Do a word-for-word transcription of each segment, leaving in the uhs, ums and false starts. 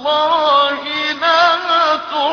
الله لا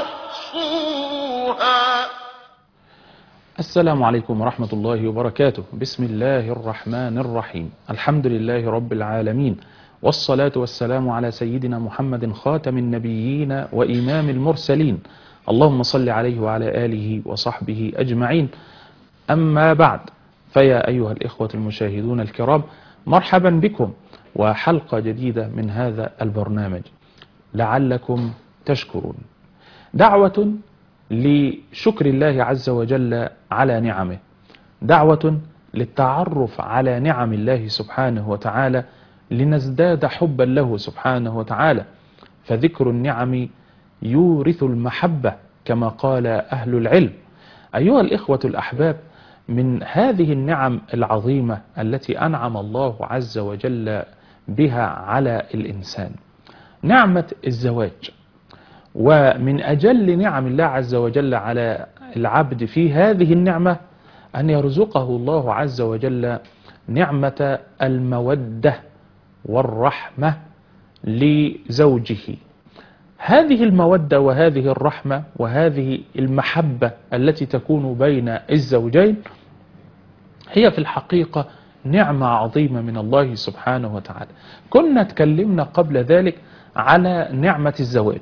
تحصوها. السلام عليكم ورحمة الله وبركاته. بسم الله الرحمن الرحيم. الحمد لله رب العالمين، والصلاة والسلام على سيدنا محمد خاتم النبيين وإمام المرسلين. اللهم صل عليه وعلى آله وصحبه أجمعين. أما بعد، فيا أيها الإخوة المشاهدون الكرام، مرحبا بكم وحلقة جديدة من هذا البرنامج لعلكم تشكرون. دعوة لشكر الله عز وجل على نعمه، دعوة للتعرف على نعم الله سبحانه وتعالى لنزداد حبا له سبحانه وتعالى، فذكر النعم يورث المحبة كما قال أهل العلم. أيها الإخوة الأحباب، من هذه النعم العظيمة التي أنعم الله عز وجل بها على الإنسان نعمة الزواج. ومن أجل نعم الله عز وجل على العبد في هذه النعمة أن يرزقه الله عز وجل نعمة المودة والرحمة لزوجه. هذه المودة وهذه الرحمة وهذه المحبة التي تكون بين الزوجين هي في الحقيقة نعمة عظيمة من الله سبحانه وتعالى. كنا تكلمنا قبل ذلك على نعمة الزواج،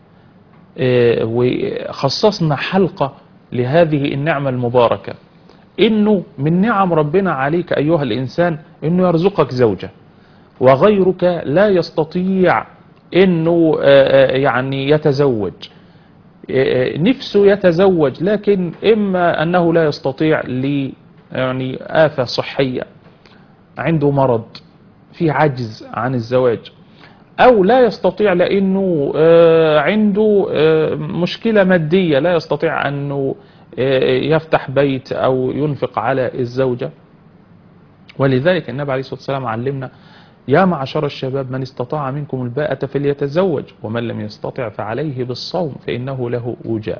وخصصنا حلقة لهذه النعمة المباركة، إنه من نعم ربنا عليك أيها الإنسان إنه يرزقك زوجة، وغيرك لا يستطيع إنه يعني يتزوج، نفسه يتزوج لكن إما أنه لا يستطيع ل يعني آفة صحية، عنده مرض، في عجز عن الزواج، أو لا يستطيع لأنه عنده مشكلة مادية لا يستطيع أنه يفتح بيت أو ينفق على الزوجة. ولذلك النبي عليه الصلاة والسلام علمنا: يا معشر الشباب من استطاع منكم الباءة فليتزوج ومن لم يستطع فعليه بالصوم فإنه له وجاء.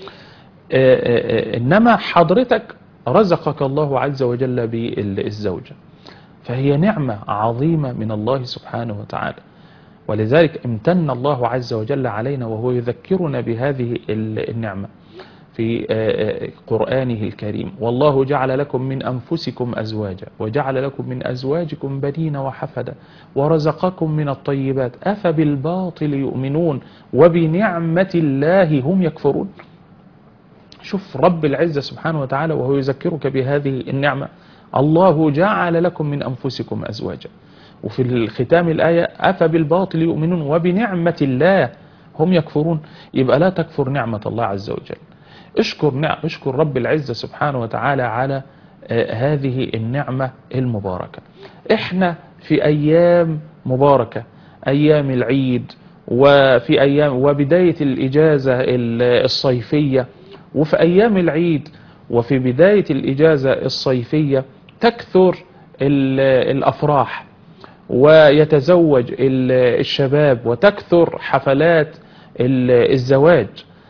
إنما حضرتك رزقك الله عز وجل بالزوجة، فهي نعمة عظيمة من الله سبحانه وتعالى. ولذلك امتن الله عز وجل علينا وهو يذكرنا بهذه النعمة في قرآنه الكريم: والله جعل لكم من أنفسكم أزواجا وجعل لكم من أزواجكم بنين وحفدا ورزقكم من الطيبات أفبالباطل يؤمنون وبنعمة الله هم يكفرون. شوف رب العزة سبحانه وتعالى وهو يذكرك بهذه النعمة: الله جعل لكم من أنفسكم أزواجا، وفي الختام الآية أفبالباطل يؤمنون وبنعمة الله هم يكفرون. يبقى لا تكفر نعمة الله عز وجل، اشكر نعم اشكر رب العزة سبحانه وتعالى على آه هذه النعمة المباركة. احنا في أيام مباركة، أيام العيد، وفي أيام وبداية الإجازة الصيفية، وفي أيام العيد وفي بداية الإجازة الصيفية تكثر الأفراح ويتزوج الشباب وتكثر حفلات الزواج.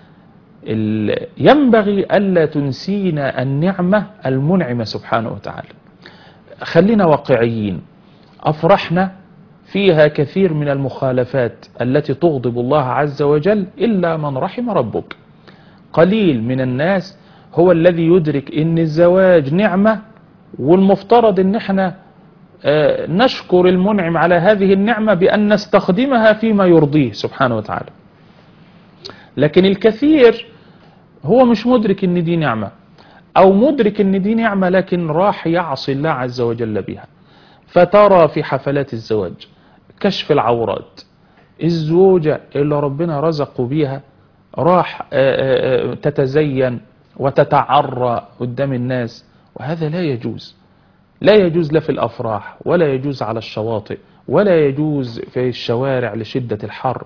ينبغي ألا تنسينا النعمة المنعمة سبحانه وتعالى. خلينا واقعيين، أفرحنا فيها كثير من المخالفات التي تغضب الله عز وجل إلا من رحم ربك. قليل من الناس هو الذي يدرك إن الزواج نعمة، والمفترض إن احنا نشكر المنعم على هذه النعمة بأن نستخدمها فيما يرضيه سبحانه وتعالى. لكن الكثير هو مش مدرك ان دي نعمة، او مدرك ان دي نعمة لكن راح يعصي الله عز وجل بها. فترى في حفلات الزواج كشف العورات، الزوجة اللي ربنا رزقه بيها راح تتزين وتتعرى قدام الناس، وهذا لا يجوز. لا يجوز لا في الأفراح، ولا يجوز على الشواطئ، ولا يجوز في الشوارع لشدة الحر.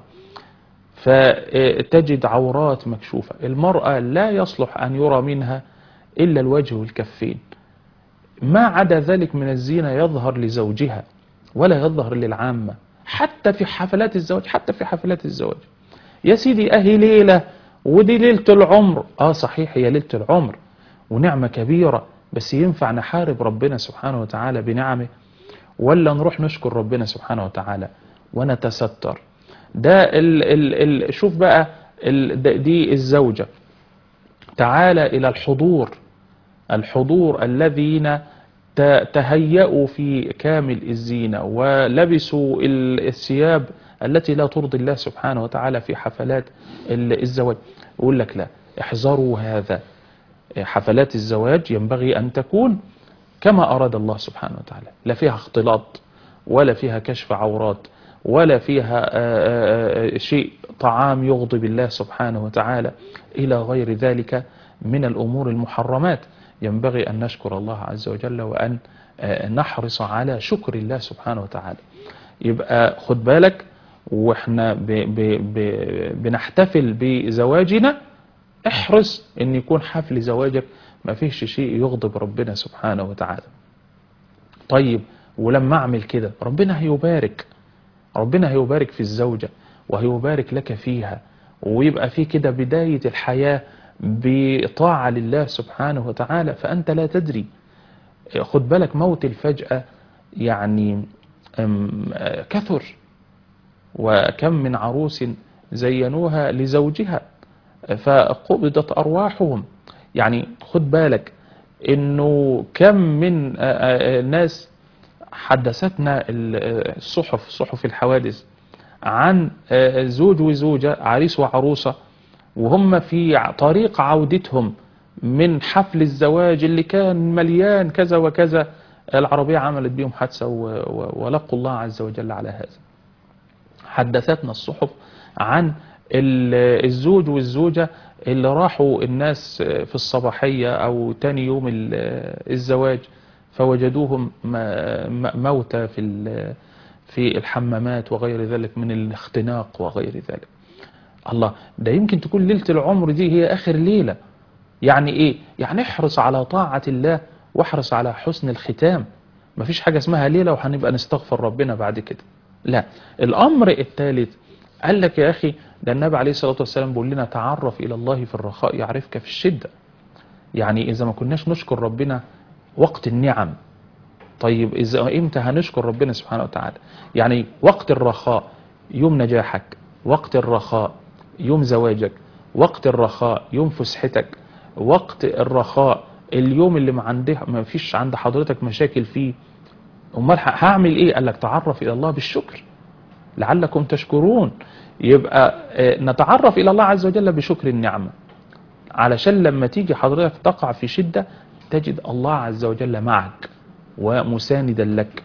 فتجد عورات مكشوفة. المرأة لا يصلح أن يرى منها إلا الوجه والكفين، ما عدا ذلك من الزينة يظهر لزوجها ولا يظهر للعامة. حتى في حفلات الزواج حتى في حفلات الزواج يا سيدي أهي ليلة، ودي ليلة العمر. آه صحيح هي ليلة العمر ونعمة كبيرة، بس ينفع نحارب ربنا سبحانه وتعالى بنعمه، ولا نروح نشكر ربنا سبحانه وتعالى ونتستر؟ ده ال ال ال شوف بقى ال دي الزوجة، تعال إلى الحضور، الحضور الذين تهيأوا في كامل الزينة ولبسوا الثياب التي لا ترضي الله سبحانه وتعالى في حفلات الزواج. يقول لك لا، احذروا هذا، حفلات الزواج ينبغي أن تكون كما أراد الله سبحانه وتعالى، لا فيها اختلاط ولا فيها كشف عورات ولا فيها شيء طعام يغضب الله سبحانه وتعالى إلى غير ذلك من الأمور المحرمات. ينبغي أن نشكر الله عز وجل وأن نحرص على شكر الله سبحانه وتعالى. يبقى خد بالك واحنا ب ب ب بنحتفل بزواجنا، احرص ان يكون حفل زواجك ما فيهش شيء يغضب ربنا سبحانه وتعالى. طيب ولما اعمل كده ربنا هيبارك، ربنا هيبارك في الزوجة وهيبارك لك فيها، ويبقى في كده بداية الحياة بطاعة لله سبحانه وتعالى، فأنت لا تدري. خد بالك موت الفجأة يعني كثر، وكم من عروس زينوها لزوجها فقبضت أرواحهم. يعني خد بالك انه كم من ناس حدثتنا الصحف، صحف الحوادث، عن زوج وزوجة، عريس وعروسة، وهم في طريق عودتهم من حفل الزواج اللي كان مليان كذا وكذا، العربية عملت بيهم حادثة ولقوا الله عز وجل على هذا. حدثتنا الصحف عن الزوج والزوجة اللي راحوا الناس في الصباحية أو تاني يوم الزواج فوجدوهم موتى في في الحمامات وغير ذلك من الاختناق وغير ذلك. الله، ده يمكن تكون ليلة العمر دي هي آخر ليلة. يعني إيه؟ يعني احرص على طاعة الله واحرص على حسن الختام. مفيش حاجة اسمها ليلة وهنبقى نستغفر ربنا بعد كده، لا. الأمر الثالث قال لك يا أخي، ده النبي عليه الصلاة والسلام بيقول لنا تعرف إلى الله في الرخاء يعرفك في الشدة. يعني إذا ما كناش نشكر ربنا وقت النعم، طيب إذا إمتى هنشكر ربنا سبحانه وتعالى؟ يعني وقت الرخاء يوم نجاحك، وقت الرخاء يوم زواجك، وقت الرخاء يوم فسحتك، وقت الرخاء اليوم اللي ما عنده ما فيش عند حضرتك مشاكل فيه. امال هعمل ايه؟ قال لك تعرف الى الله بالشكر لعلكم تشكرون. يبقى نتعرف الى الله عز وجل بشكر النعمة، علشان لما تيجي حضرتك تقع في شدة تجد الله عز وجل معك ومساندا لك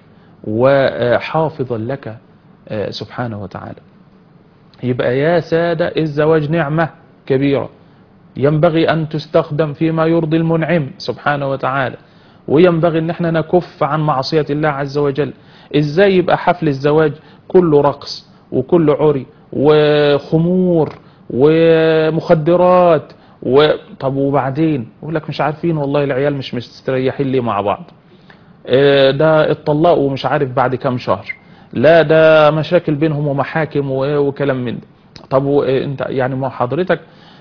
وحافظا لك سبحانه وتعالى. يبقى يا سادة الزواج نعمة كبيرة ينبغي أن تستخدم فيما يرضي المنعم سبحانه وتعالى، وينبغي أن احنا نكف عن معصية الله عز وجل. إزاي يبقى حفل الزواج كله رقص وكله عري وخمور ومخدرات و... طب وبعدين يقول لك مش عارفين والله العيال مش مستريحين ليه مع بعض، ده اتطلقوا ومش عارف بعد كام شهر، لا ده مشاكل بينهم ومحاكم وكلام من ده. طب انت يعني ما حضرتك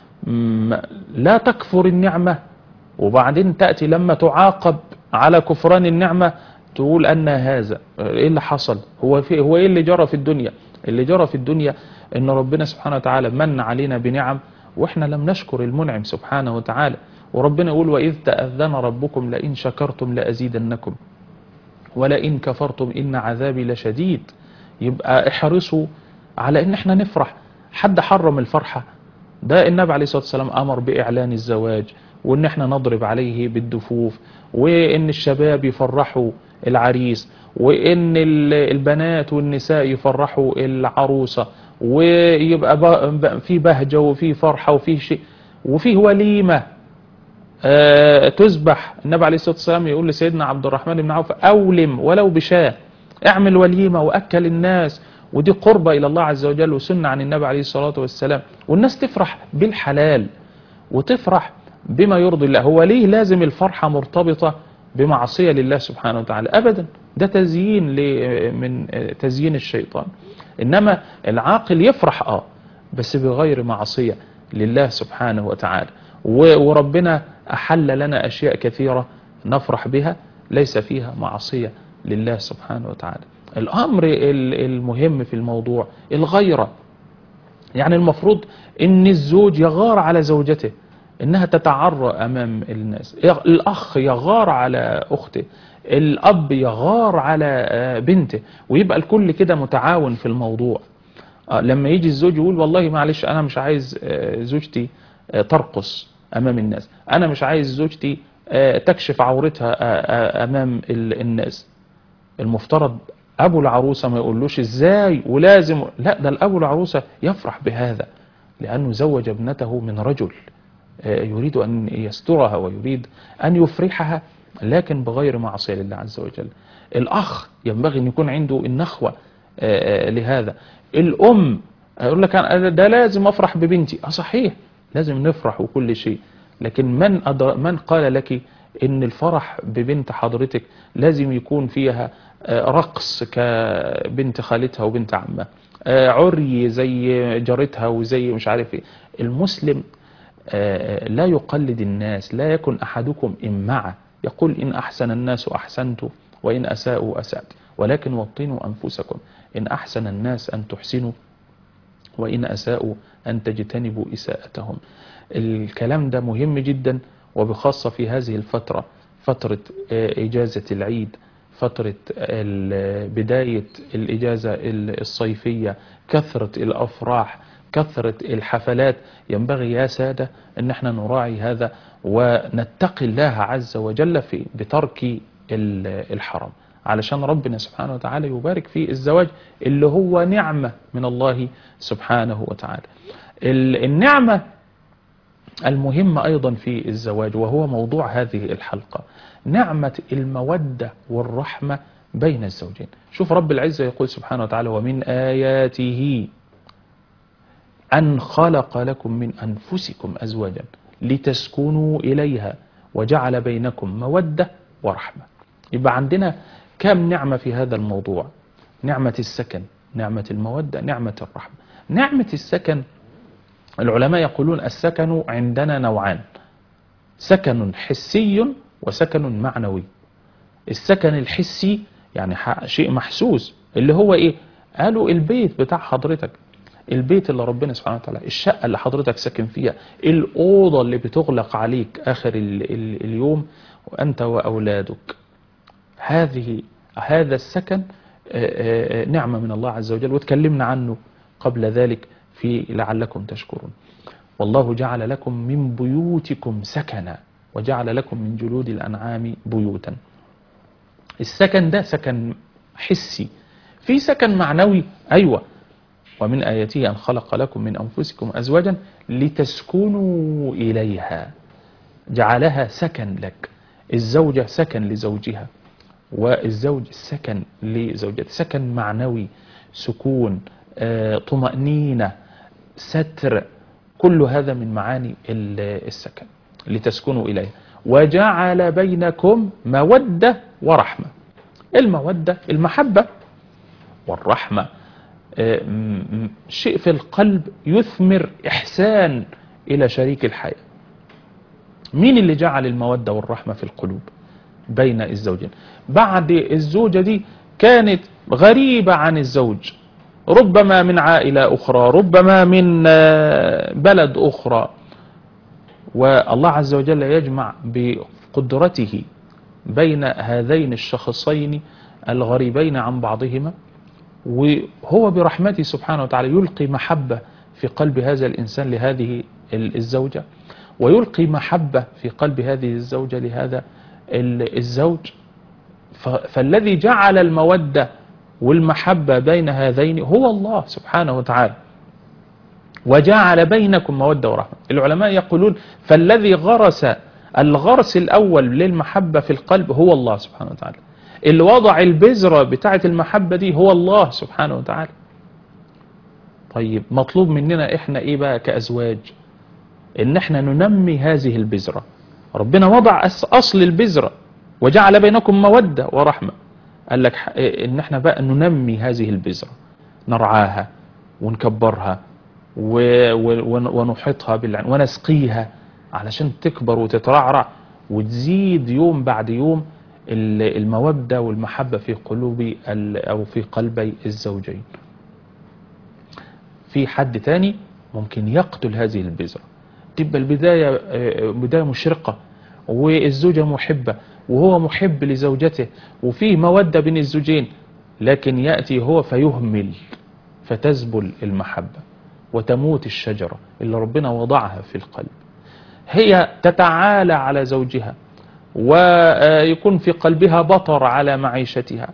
لا تكفر النعمة وبعدين تأتي لما تعاقب على كفران النعمة تقول أن هذا ايه اللي حصل؟ هو في هو ايه اللي جرى في الدنيا؟ اللي جرى في الدنيا ان ربنا سبحانه وتعالى من علينا بنعم واحنا لم نشكر المنعم سبحانه وتعالى. وربنا يقول وإذ تأذن ربكم لئن شكرتم لأزيدنكم ولئن كفرتم إن عذابي لشديد. يبقى احرصوا على ان احنا نفرح. حد حرم الفرحة؟ ده النبي عليه الصلاة والسلام أمر بإعلان الزواج وان احنا نضرب عليه بالدفوف، وان الشباب يفرحوا العريس، وان البنات والنساء يفرحوا العروسة، ويبقى في بهجة وفي فرحة وفي شيء وفيه وليمة أه تذبح. النبي عليه الصلاة والسلام يقول لسيدنا عبد الرحمن بن عوف أولم ولو بشاة، اعمل وليمة وأكل الناس، ودي قربة إلى الله عز وجل وسنة عن النبي عليه الصلاة والسلام. والناس تفرح بالحلال وتفرح بما يرضي الله. هو ليه لازم الفرحة مرتبطة بمعصية لله سبحانه وتعالى؟ أبدا، ده تزيين من تزيين الشيطان. إنما العاقل يفرح آه بس بغير معصية لله سبحانه وتعالى. وربنا أحل لنا أشياء كثيرة نفرح بها ليس فيها معصية لله سبحانه وتعالى. الأمر المهم في الموضوع الغيرة. يعني المفروض ان الزوج يغار على زوجته انها تتعرى امام الناس، الاخ يغار على اخته، الاب يغار على بنته، ويبقى الكل كده متعاون في الموضوع. لما يجي الزوج يقول والله معلش انا مش عايز زوجتي ترقص امام الناس، انا مش عايز زوجتي تكشف عورتها امام الناس، المفترض ابو العروسه ما يقولوش ازاي ولازم، لا، ده الابو العروسه يفرح بهذا لانه زوج ابنته من رجل يريد ان يسترها ويريد ان يفرحها، لكن بغير معصيه لله عز وجل. الاخ ينبغي ان يكون عنده النخوه لهذا. الام يقول لك ده لازم افرح ببنتي، اه صحيح لازم نفرح وكل شيء، لكن من من قال لك ان الفرح ببنت حضرتك لازم يكون فيها رقص كبنت خالتها وبنت عمها، عري زي جارتها وزي مش عارف ايه؟ المسلم لا يقلد الناس، لا يكن احدكم امعة يقول ان احسن الناس احسنت وان اساءوا اسأت، ولكن وطنوا انفسكم، ان احسن الناس ان تحسنوا وان اساءوا ان تجتنبوا اساءتهم. الكلام ده مهم جدا، وبخاصة في هذه الفترة، فترة إجازة العيد، فترة بداية الإجازة الصيفية، كثرة الأفراح، كثرة الحفلات. ينبغي يا سادة أن احنا نراعي هذا ونتقي الله عز وجل في بترك الحرام، علشان ربنا سبحانه وتعالى يبارك في الزواج اللي هو نعمة من الله سبحانه وتعالى. النعمة المهمة أيضا في الزواج، وهو موضوع هذه الحلقة، نعمة المودة والرحمة بين الزوجين. شوف رب العزة يقول سبحانه وتعالى: ومن آياته أن خلق لكم من أنفسكم أزواجا لتسكنوا إليها وجعل بينكم مودة ورحمة. يبقى عندنا كم نعمة في هذا الموضوع: نعمة السكن، نعمة المودة، نعمة الرحمة. نعمة السكن، العلماء يقولون السكن عندنا نوعان: سكن حسي وسكن معنوي. السكن الحسي يعني شيء محسوس، اللي هو ايه؟ قالوا البيت بتاع حضرتك، البيت اللي ربنا سبحانه وتعالى، الشقة اللي حضرتك ساكن فيها، الأوضة اللي بتغلق عليك آخر ال ال اليوم وأنت وأولادك، هذه هذا السكن نعمة من الله عز وجل، وتكلمنا عنه قبل ذلك في لعلكم تشكرون. والله جعل لكم من بيوتكم سكنا وجعل لكم من جلود الأنعام بيوتا. السكن ده سكن حسي. في سكن معنوي، أيوة: ومن آياته أن خلق لكم من أنفسكم أزواجا لتسكنوا إليها، جعلها سكن لك. الزوجة سكن لزوجها، والزوج سكن لزوجته، سكن معنوي، سكون، آه، طمأنينة، ستر، كل هذا من معاني السكن. لتسكنوا إليه وجعل بينكم مودة ورحمة. المودة المحبة، والرحمة شيء في القلب يثمر إحسان إلى شريك الحياة. مين اللي جعل المودة والرحمة في القلوب بين الزوجين؟ بعد الزوجة دي كانت غريبة عن الزوج، ربما من عائلة أخرى، ربما من بلد أخرى، والله عز وجل يجمع بقدرته بين هذين الشخصين الغريبين عن بعضهما، وهو برحمته سبحانه وتعالى يلقي محبة في قلب هذا الإنسان لهذه الزوجة، ويلقي محبة في قلب هذه الزوجة لهذا الزوج. فالذي جعل المودة والمحبة بين هذين هو الله سبحانه وتعالى، وجعل بينكم مودة ورحمة. العلماء يقولون فالذي غرس الغرس الأول للمحبة في القلب هو الله سبحانه وتعالى، اللي وضع البذرة بتاعة المحبة دي هو الله سبحانه وتعالى. طيب مطلوب مننا احنا ايه بقى كأزواج؟ ان احنا ننمي هذه البذرة. ربنا وضع اصل البذرة وجعل بينكم مودة ورحمة، قال لك ان احنا بقى ننمي هذه البذرة، نرعاها ونكبرها ونحيطها بالعناية ونسقيها علشان تكبر وتترعرع وتزيد يوم بعد يوم المودة والمحبة في قلوب أو في قلبي الزوجين. في حد تاني ممكن يقتل هذه البذرة، تبقى البداية بداية مشرقة، والزوجة محبة وهو محب لزوجته، وفيه مودة بين الزوجين، لكن يأتي هو فيهمل، فتذبل المحبة وتموت الشجرة اللي ربنا وضعها في القلب. هي تتعالى على زوجها، ويكون في قلبها بطر على معيشتها،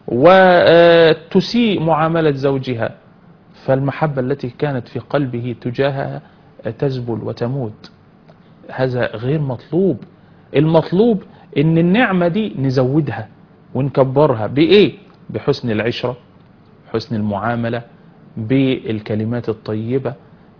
وتسيء معاملة زوجها، فالمحبة التي كانت في قلبه تجاهها تذبل وتموت. هذا غير مطلوب. المطلوب ان النعمة دي نزودها ونكبرها بإيه؟ بحسن العشرة، بحسن المعاملة، بالكلمات الطيبة،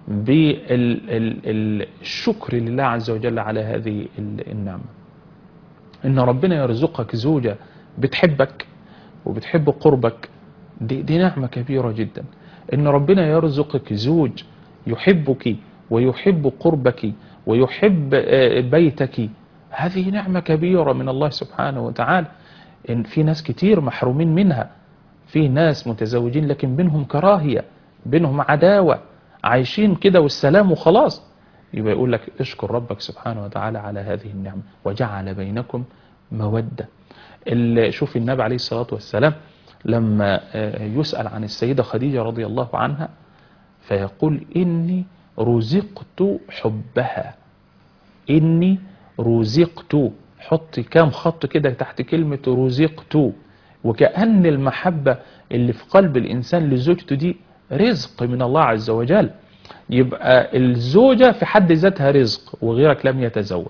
بالشكر لله عز وجل على هذه النعمة. ان ربنا يرزقك زوجة بتحبك وبتحب قربك، دي, دي نعمة كبيرة جدا. ان ربنا يرزقك زوج يحبك ويحب قربك ويحب بيتك، هذه نعمة كبيرة من الله سبحانه وتعالى. إن في ناس كتير محرومين منها، في ناس متزوجين لكن بينهم كراهية، بينهم عداوة، عايشين كده والسلام وخلاص. يبقى يقول لك اشكر ربك سبحانه وتعالى على هذه النعمة وجعل بينكم مودة. شوف النبي عليه الصلاة والسلام لما يسأل عن السيدة خديجة رضي الله عنها فيقول إني رزقت حبها، إني رزقت، حط كام خط كده تحت كلمة رزقت، وكأن المحبة اللي في قلب الإنسان لزوجته دي رزق من الله عز وجل. يبقى الزوجة في حد ذاتها رزق وغيرك لم يتزوج،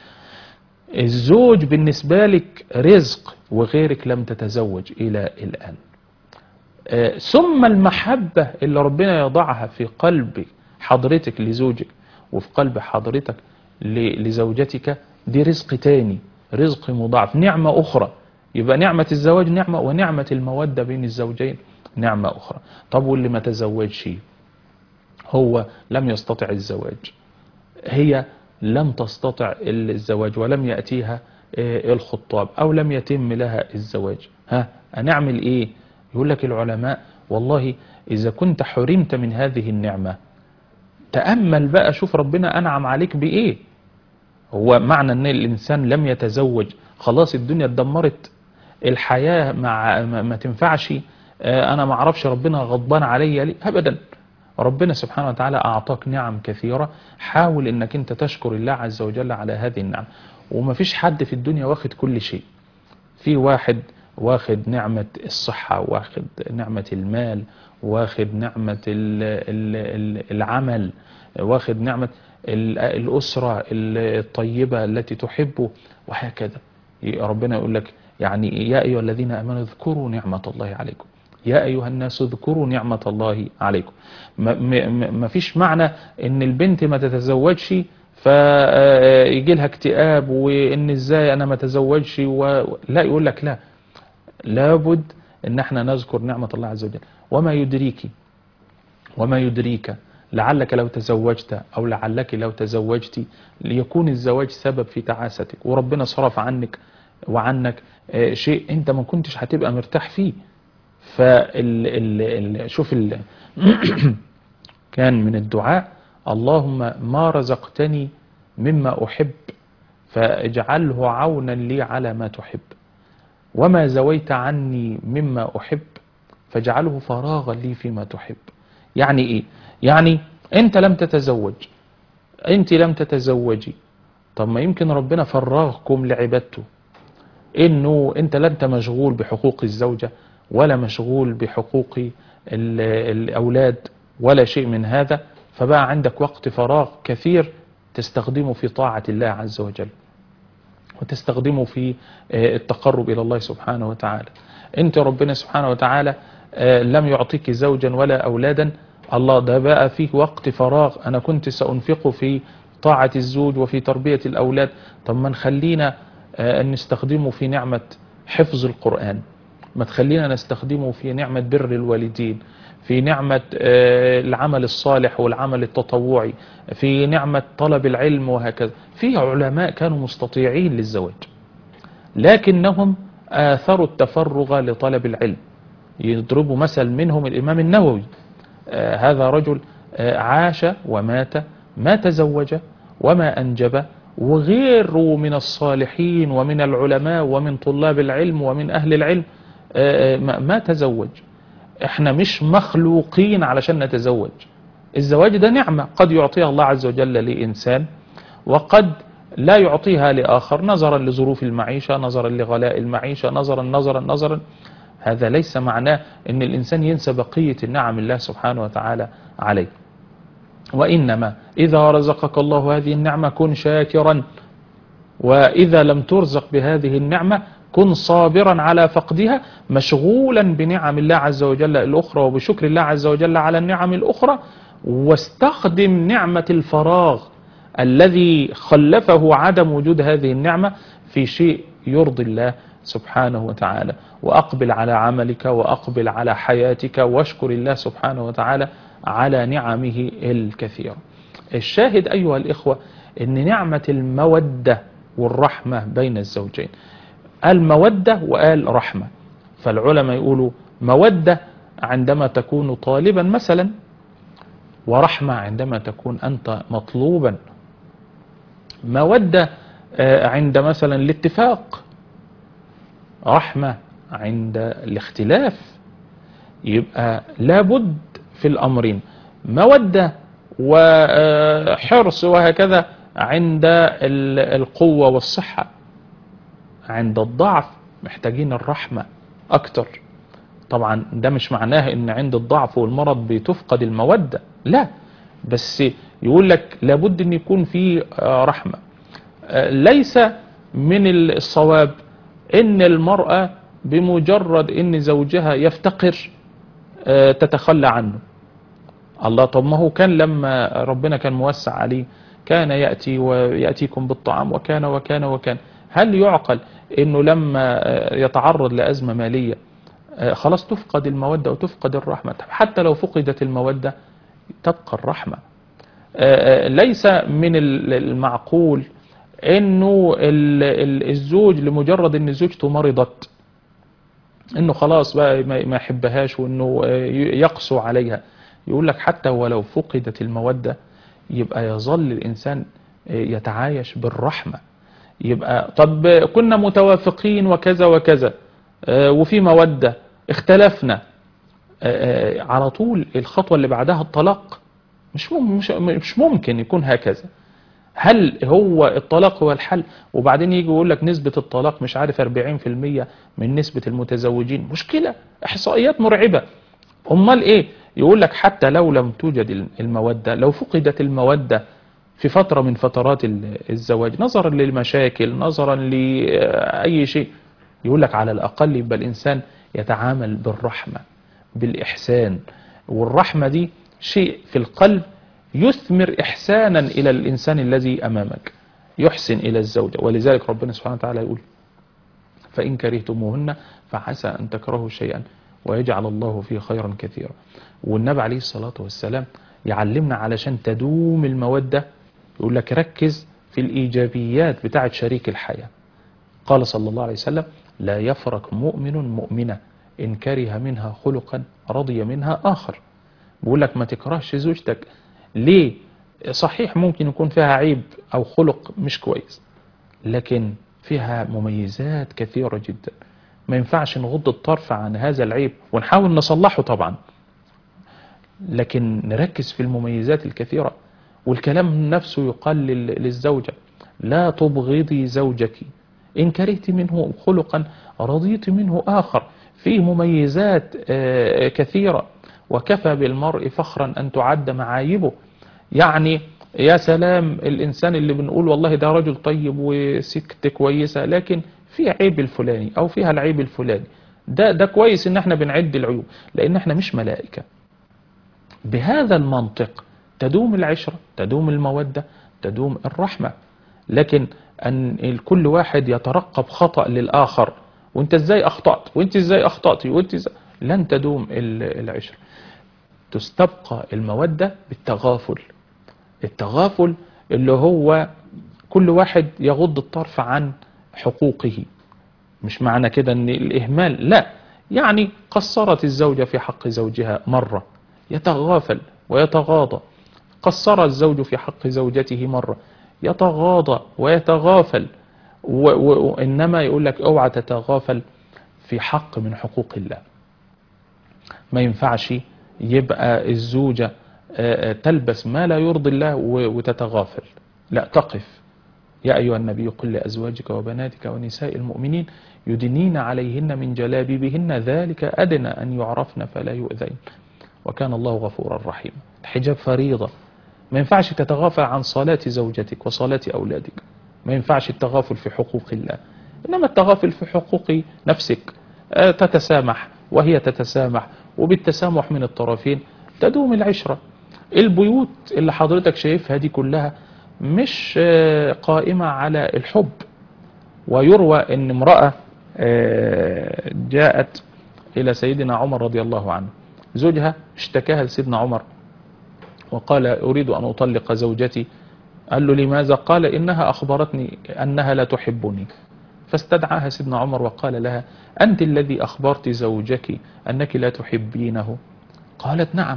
الزوج بالنسبة لك رزق وغيرك لم تتزوج إلى الآن. آه ثم المحبة اللي ربنا يضعها في قلب حضرتك لزوجك وفي قلب حضرتك لزوجتك، دي رزق تاني، رزق مضاعف، نعمة أخرى. يبقى نعمة الزواج نعمة، ونعمة المودة بين الزوجين نعمة أخرى. طب واللي ما تزوجش، هو لم يستطع الزواج، هي لم تستطع الزواج ولم يأتيها الخطاب أو لم يتم لها الزواج، ها هنعمل إيه؟ يقول لك العلماء والله إذا كنت حرمت من هذه النعمة تأمل بقى، شوف ربنا أنعم عليك بإيه. هو معنى أن الإنسان لم يتزوج خلاص الدنيا اتدمرت، الحياة مع ما تنفعش، أنا ما أعرفش ربنا غضبان عليا ليه؟ أبدا، ربنا سبحانه وتعالى أعطاك نعم كثيرة، حاول أنك أنت تشكر الله عز وجل على هذه النعم. وما فيش حد في الدنيا واخد كل شيء، في واحد واخد نعمة الصحة، واخد نعمة المال، واخد نعمة العمل، واخد نعمة الأسرة الطيبة التي تحبه، وهكذا. ربنا يقول لك يعني يا أيها الذين آمنوا اذكروا نعمة الله عليكم، يا أيها الناس اذكروا نعمة الله عليكم. ما فيش معنى ان البنت ما تتزوجش فيجي لها اكتئاب وان ازاي انا ما تزوجش و... لا، يقول لك لا، لابد ان احنا نذكر نعمة الله عز وجل. وما يدريك وما يدريك لعلك لو تزوجت او لعلك لو تزوجت ليكون الزواج سبب في تعاستك، وربنا صرف عنك وعنك شيء انت ما كنتش هتبقى مرتاح فيه. فال ال... شوف ال... كان من الدعاء اللهم ما رزقتني مما أحب فاجعله عونا لي على ما تحب، وما زويت عني مما أحب فاجعله فراغا لي فيما تحب. يعني إيه؟ يعني أنت لم تتزوج، أنت لم تتزوجي، طب ما يمكن ربنا فرغكم لعبادته، إنه أنت لا أنت مشغول بحقوق الزوجة ولا مشغول بحقوق الأولاد ولا شيء من هذا، فبقى عندك وقت فراغ كثير تستخدمه في طاعة الله عز وجل وتستخدمه في التقرب إلى الله سبحانه وتعالى. أنت ربنا سبحانه وتعالى لم يعطيك زوجا ولا أولادا، الله ده بقى فيه وقت فراغ أنا كنت سأنفقه في طاعة الزوج وفي تربية الأولاد، طب ما نخلينا نستخدمه في نعمة حفظ القرآن، ما تخلينا نستخدمه في نعمة بر الوالدين، في نعمة العمل الصالح والعمل التطوعي، في نعمة طلب العلم، وهكذا. في علماء كانوا مستطيعين للزواج لكنهم آثروا التفرغ لطلب العلم. يضربوا مثل منهم الإمام النووي آه هذا رجل آه عاش ومات، ما تزوج وما أنجب، وغيره من الصالحين ومن العلماء ومن طلاب العلم ومن أهل العلم آه ما تزوج. احنا مش مخلوقين علشان نتزوج. الزواج ده نعمة قد يعطيها الله عز وجل لإنسان، وقد لا يعطيها لآخر، نظرا لظروف المعيشة، نظرا لغلاء المعيشة، نظرا نظرا نظرا. هذا ليس معناه ان الإنسان ينسى بقية النعم الله سبحانه وتعالى عليه، وإنما إذا رزقك الله هذه النعمة كن شاكرا، وإذا لم ترزق بهذه النعمة كن صابرا على فقدها، مشغولا بنعم الله عز وجل الأخرى وبشكر الله عز وجل على النعم الأخرى، واستخدم نعمة الفراغ الذي خلفه عدم وجود هذه النعمة في شيء يرضي الله سبحانه وتعالى، وأقبل على عملك وأقبل على حياتك واشكر الله سبحانه وتعالى على نعمه الكثيرة. الشاهد أيها الإخوة أن نعمة المودة والرحمة بين الزوجين، المودة وقال رحمة، فالعلماء يقولوا مودة عندما تكون طالبا مثلا، ورحمة عندما تكون أنت مطلوبا. مودة عند مثلا الاتفاق، رحمة عند الاختلاف. يبقى لابد في الأمرين مودة وحرص وهكذا عند القوة والصحة. عند الضعف محتاجين الرحمة أكتر. طبعا ده مش معناه ان عند الضعف والمرض بتفقد المودة، لا، بس يقول لك لابد ان يكون في رحمة. ليس من الصواب ان المرأة بمجرد ان زوجها يفتقر تتخلى عنه. الله، طب ما هو كان لما ربنا كان موسع عليه كان يأتي ويأتيكم بالطعام وكان وكان وكان. هل يعقل انه لما يتعرض لأزمة مالية خلاص تفقد المودة وتفقد الرحمة؟ حتى لو فقدت المودة تبقى الرحمة. ليس من المعقول انه الزوج لمجرد ان زوجته مرضت انه خلاص بقى ما يحبهاش وانه يقسو عليها. يقول لك حتى ولو فقدت المودة يبقى يظل الانسان يتعايش بالرحمة. يبقى طب كنا متوافقين وكذا وكذا وفي مودة، اختلفنا، على طول الخطوة اللي بعدها الطلاق؟ مش مش ممكن يكون هكذا. هل هو الطلاق هو الحل؟ وبعدين يجي يقول لك نسبة الطلاق مش عارف أربعين في المية من نسبة المتزوجين. مشكلة، احصائيات مرعبة. امال ايه؟ يقول لك حتى لو لم توجد المودة، لو فقدت المودة في فترة من فترات الزواج نظرا للمشاكل، نظرا لأي شيء، يقول لك على الأقل يبقى الإنسان يتعامل بالرحمة بالإحسان. والرحمة دي شيء في القلب يثمر إحسانا إلى الإنسان الذي أمامك، يحسن إلى الزوجة. ولذلك ربنا سبحانه وتعالى يقول فإن كرهتموهن فعسى أن تكرهوا شيئا ويجعل الله فيه خيرا كثيرا. والنبي عليه الصلاة والسلام يعلمنا علشان تدوم المودة، يقول لك ركز في الإيجابيات بتاعت شريك الحياة. قال صلى الله عليه وسلم لا يفرق مؤمن مؤمنة إن كره منها خلقا رضي منها آخر. بيقول لك ما تكرهش زوجتك. ليه؟ صحيح ممكن يكون فيها عيب أو خلق مش كويس، لكن فيها مميزات كثيرة جدا. ما ينفعش نغض الطرف عن هذا العيب ونحاول نصلحه طبعا، لكن نركز في المميزات الكثيرة. والكلام نفسه يقال للزوجة لا تبغضي زوجك إن كرهت منه خلقا رضيت منه آخر. فيه مميزات كثيرة، وكفى بالمرء فخرا أن تعد معايبه. يعني يا سلام الإنسان اللي بنقول والله ده رجل طيب وسكت كويسة، لكن في عيب الفلاني أو فيها العيب الفلاني، ده ده كويس إن احنا بنعد العيوب، لأن احنا مش ملائكة. بهذا المنطق تدوم العشرة، تدوم المودة، تدوم الرحمة. لكن أن كل واحد يترقب خطأ للآخر، وانت ازاي أخطأت وانت ازاي أخطأتي وانت ازاي، لن تدوم العشرة. تستبقى المودة بالتغافل. التغافل اللي هو كل واحد يغض الطرف عن حقوقه. مش معنى كده ان الإهمال، لا، يعني قصرت الزوجة في حق زوجها مرة، يتغافل ويتغاضى. قصر الزوج في حق زوجته مرة، يتغاضى ويتغافل، وإنما يقول لك اوعى تتغافل في حق من حقوق الله. ما ينفعش يبقى الزوجة تلبس ما لا يرضي الله وتتغافل، لا، تقف. يا أيها النبي قل لأزواجك وبناتك ونساء المؤمنين يدنين عليهن من جلابيبهن ذلك أدنى أن يعرفن فلا يؤذين وكان الله غفورا رحيما. الحجاب فريضة، ما ينفعش تتغافل عن صلاة زوجتك وصلاة أولادك، ما ينفعش التغافل في حقوق الله، إنما التغافل في حقوق نفسك. تتسامح وهي تتسامح، وبالتسامح من الطرفين تدوم العشرة. البيوت اللي حضرتك شايفها دي كلها مش قائمة على الحب. ويروى ان امرأة جاءت الى سيدنا عمر رضي الله عنه، زوجها اشتكاها لسيدنا عمر وقال اريد ان اطلق زوجتي. قال له لماذا؟ قال انها اخبرتني انها لا تحبني. فاستدعاها سيدنا عمر وقال لها انت الذي اخبرت زوجك انك لا تحبينه؟ قالت نعم.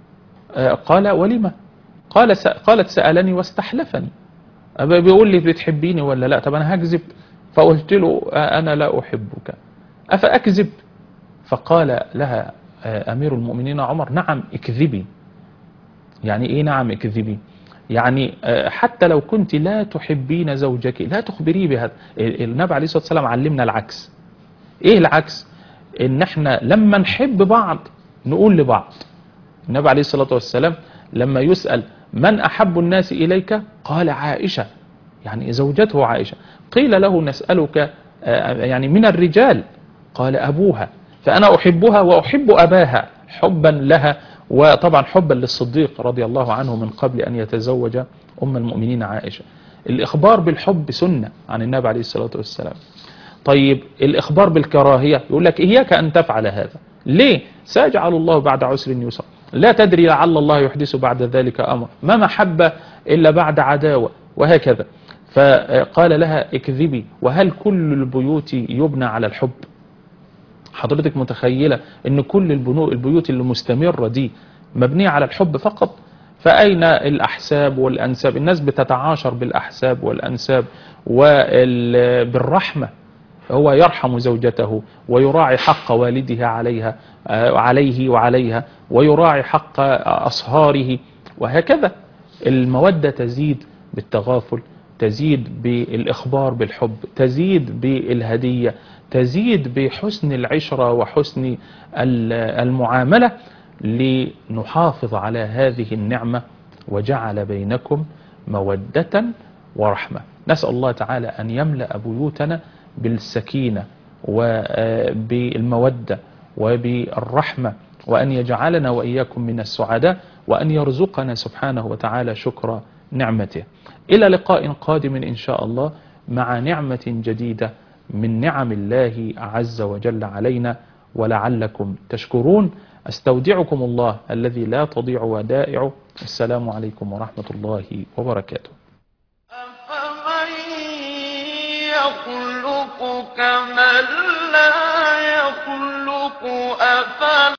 قال ولما؟ قال قالت سألني واستحلفني، بيقول لي بتحبيني ولا لا؟ طب انا هكذب؟ فقلت له انا لا احبك، افاكذب؟ فقال لها امير المؤمنين عمر نعم اكذبي. يعني ايه نعم اكذبي؟ يعني حتى لو كنت لا تحبين زوجك لا تخبريه بهذا. النبي عليه الصلاة والسلام علمنا العكس. ايه العكس؟ ان احنا لما نحب بعض نقول لبعض. النبي عليه الصلاة والسلام لما يسأل من أحب الناس إليك قال عائشة، يعني زوجته عائشة. قيل له نسألك يعني من الرجال؟ قال أبوها. فأنا أحبها وأحب أباها حبا لها، وطبعا حبا للصديق رضي الله عنه من قبل أن يتزوج أم المؤمنين عائشة. الإخبار بالحب سنة عن النبي عليه الصلاة والسلام. طيب الإخبار بالكراهية يقول لك إياك أن تفعل هذا. ليه؟ سيجعل الله بعد عسر يسرا، لا تدري لعل الله يحدث بعد ذلك أمر، ما محبة إلا بعد عداوة، وهكذا. فقال لها اكذبي. وهل كل البيوت يبنى على الحب؟ حضرتك متخيلة ان كل البيوت اللي مستمرة دي مبنية على الحب فقط؟ فأين الأحساب والأنساب؟ الناس بتتعاشر بالأحساب والأنساب وبالرحمة. هو يرحم زوجته ويراعي حق والده عليها عليه وعليها، ويراعي حق أصهاره، وهكذا. المودة تزيد بالتغافل، تزيد بالإخبار بالحب، تزيد بالهدية، تزيد بحسن العشرة وحسن المعاملة، لنحافظ على هذه النعمة. وجعل بينكم مودة ورحمة. نسأل الله تعالى أن يملأ بيوتنا بالسكينة وبالمودة وبالرحمة، وأن يجعلنا وإياكم من السعداء، وأن يرزقنا سبحانه وتعالى شكر نعمته. إلى لقاء قادم إن شاء الله مع نعمة جديدة من نعم الله عز وجل علينا، ولعلكم تشكرون. أستودعكم الله الذي لا تضيع ودائعه. السلام عليكم ورحمة الله وبركاته. أفمن يخلق كمن لا يخلق أفلا